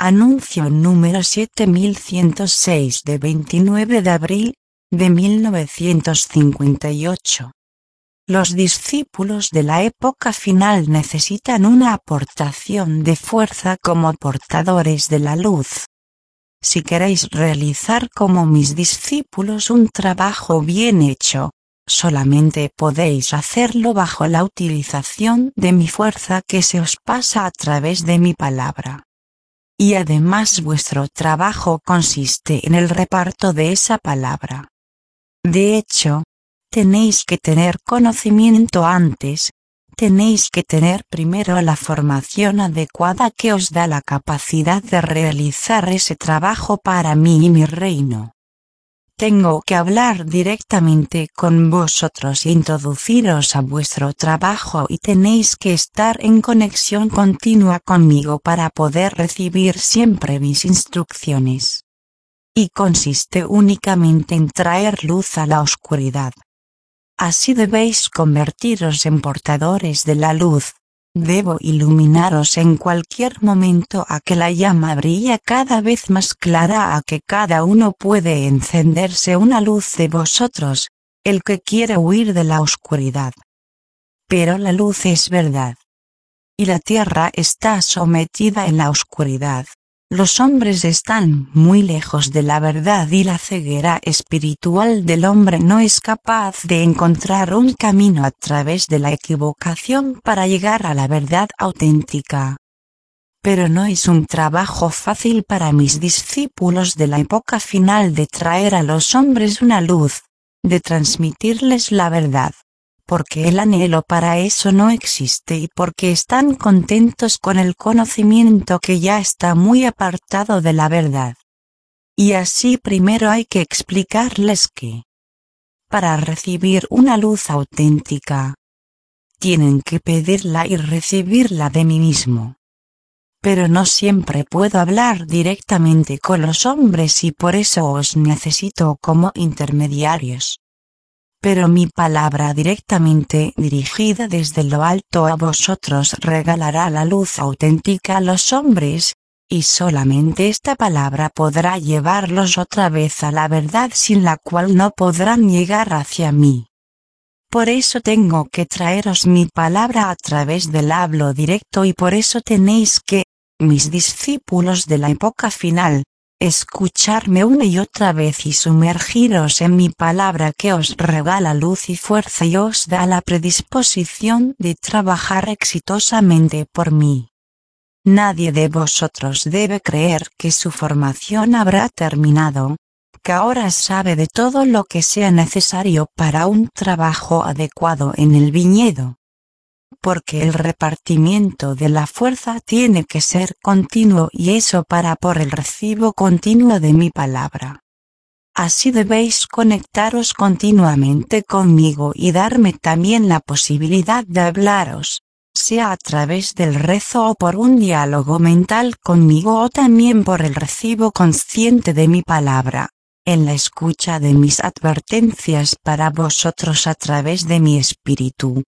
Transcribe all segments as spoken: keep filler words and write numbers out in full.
Anuncio número siete mil ciento seis de veintinueve de abril de mil novecientos cincuenta y ocho. Los discípulos de la época final necesitan una aportación de fuerza como portadores de la luz. Si queréis realizar como mis discípulos un trabajo bien hecho, solamente podéis hacerlo bajo la utilización de mi fuerza que se os pasa a través de mi palabra. Y además vuestro trabajo consiste en el reparto de esa palabra. De hecho, tenéis que tener conocimiento antes, tenéis que tener primero la formación adecuada que os da la capacidad de realizar ese trabajo para mí y mi reino. Tengo que hablar directamente con vosotros e introduciros a vuestro trabajo y tenéis que estar en conexión continua conmigo para poder recibir siempre mis instrucciones. Y consiste únicamente en traer luz a la oscuridad. Así debéis convertiros en portadores de la luz. Debo iluminaros en cualquier momento a que la llama brilla cada vez más clara, a que cada uno puede encenderse una luz de vosotros, el que quiere huir de la oscuridad. Pero la luz es verdad. Y la tierra está sometida en la oscuridad. Los hombres están muy lejos de la verdad y la ceguera espiritual del hombre no es capaz de encontrar un camino a través de la equivocación para llegar a la verdad auténtica. Pero no es un trabajo fácil para mis discípulos de la época final de traer a los hombres una luz, de transmitirles la verdad. Porque el anhelo para eso no existe y porque están contentos con el conocimiento que ya está muy apartado de la verdad. Y así primero hay que explicarles que, para recibir una luz auténtica, tienen que pedirla y recibirla de mí mismo. Pero no siempre puedo hablar directamente con los hombres y por eso os necesito como intermediarios. Pero mi palabra directamente dirigida desde lo alto a vosotros regalará la luz auténtica a los hombres, y solamente esta palabra podrá llevarlos otra vez a la verdad sin la cual no podrán llegar hacia mí. Por eso tengo que traeros mi palabra a través del hablo directo y por eso tenéis que, mis discípulos de la época final, escucharme una y otra vez y sumergiros en mi palabra que os regala luz y fuerza y os da la predisposición de trabajar exitosamente por mí. Nadie de vosotros debe creer que su formación habrá terminado, que ahora sabe de todo lo que sea necesario para un trabajo adecuado en el viñedo. Porque el repartimiento de la fuerza tiene que ser continuo y eso para por el recibo continuo de mi palabra. Así debéis conectaros continuamente conmigo y darme también la posibilidad de hablaros, sea a través del rezo o por un diálogo mental conmigo o también por el recibo consciente de mi palabra, en la escucha de mis advertencias para vosotros a través de mi espíritu.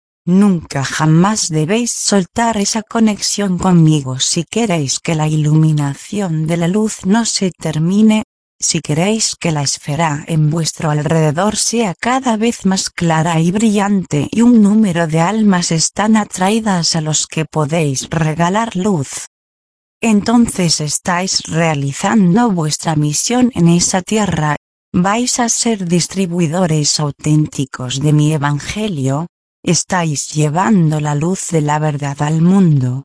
Nunca jamás debéis soltar esa conexión conmigo si queréis que la iluminación de la luz no se termine, si queréis que la esfera en vuestro alrededor sea cada vez más clara y brillante y un número de almas están atraídas a los que podéis regalar luz. Entonces estáis realizando vuestra misión en esa tierra, vais a ser distribuidores auténticos de mi evangelio. Estáis llevando la luz de la verdad al mundo.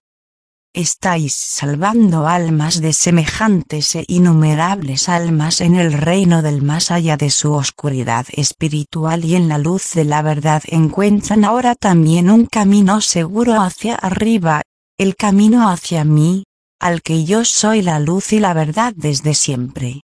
Estáis salvando almas de semejantes e innumerables almas en el reino del más allá de su oscuridad espiritual y en la luz de la verdad encuentran ahora también un camino seguro hacia arriba, el camino hacia mí, al que yo soy la luz y la verdad desde siempre.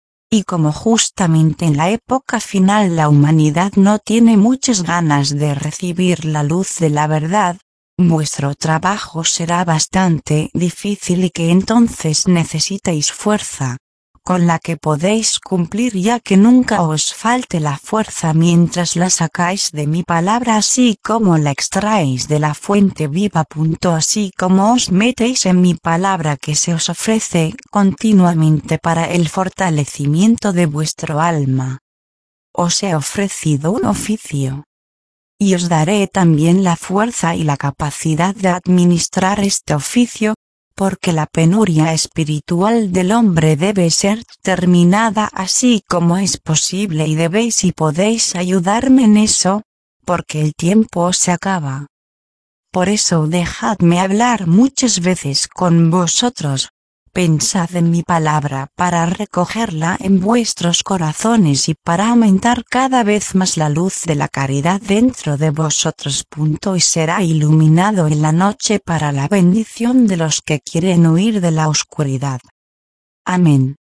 Y como justamente en la época final la humanidad no tiene muchas ganas de recibir la luz de la verdad, vuestro trabajo será bastante difícil y que entonces necesitáis fuerza, con la que podéis cumplir, ya que nunca os falte la fuerza mientras la sacáis de mi palabra, así como la extraéis de la fuente viva. Así como os metéis en mi palabra que se os ofrece continuamente para el fortalecimiento de vuestro alma. Os he ofrecido un oficio. Y os daré también la fuerza y la capacidad de administrar este oficio, porque la penuria espiritual del hombre debe ser terminada así como es posible, y debéis y podéis ayudarme en eso, porque el tiempo se acaba. Por eso dejadme hablar muchas veces con vosotros. Pensad en mi palabra para recogerla en vuestros corazones y para aumentar cada vez más la luz de la caridad dentro de vosotros. Y será iluminado en la noche para la bendición de los que quieren huir de la oscuridad. Amén.